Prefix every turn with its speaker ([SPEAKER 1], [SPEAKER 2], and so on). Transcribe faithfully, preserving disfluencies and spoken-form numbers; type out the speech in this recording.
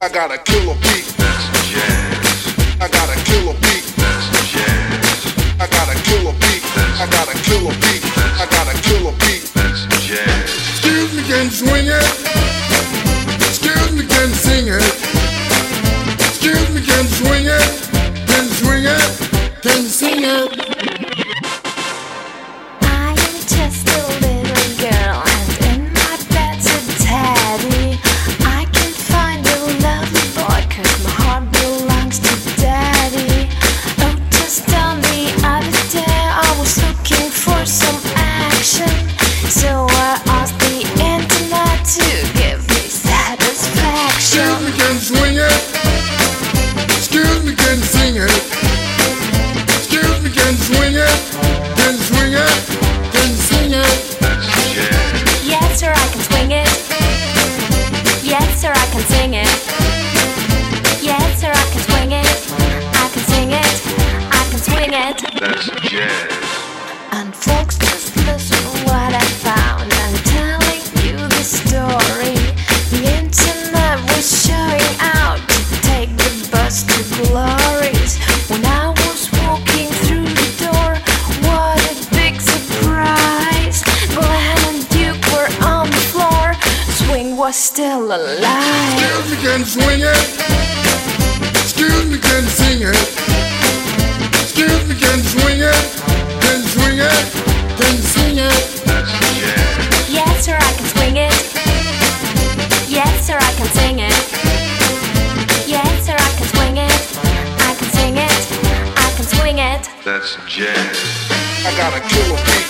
[SPEAKER 1] I got a killer beat.
[SPEAKER 2] That's jazz.
[SPEAKER 1] I got a killer beat.
[SPEAKER 2] That's jazz.
[SPEAKER 1] I got a killer beat. I got a killer beat. I got a killer beat.
[SPEAKER 2] That's jazz.
[SPEAKER 1] Excuse me, can swing it. Excuse me, can sing it. Excuse me, can swing it. Can swing it. Can sing it.
[SPEAKER 3] I am just a little girl, and in my bed's a teddy. I can't find a lovely boy, 'cause my heart belongs to daddy. Oh, just on the other day I was looking for some action, so I asked the internet to give me satisfaction.
[SPEAKER 1] Excuse me, can swing it. Excuse me, can sing it. Excuse me, can swing it. Can swing it. Can sing it.
[SPEAKER 2] That's jazz.
[SPEAKER 3] Yes, sir, I can swing it. Yes, sir, I can sing it. Yes, sir, I can swing it. I can sing it. I can swing it.
[SPEAKER 2] That's jazz.
[SPEAKER 3] And folks, just listen what I found. I'm telling you the story. The internet was showing out to take the bus to glories. When I was walking through the door, what a big surprise! Glenn and Duke were on the floor. Swing was still alive.
[SPEAKER 1] Excuse me, can swing it. Excuse me, can sing it. Excuse me, can swing it. Can swing it. Can sing it.
[SPEAKER 2] That's jazz.
[SPEAKER 3] Yes, sir, I can swing it. Yes, sir, I can sing it. Yes, sir, I can swing it. I can sing it. I can swing it.
[SPEAKER 2] That's jazz.
[SPEAKER 1] I got a killer beat.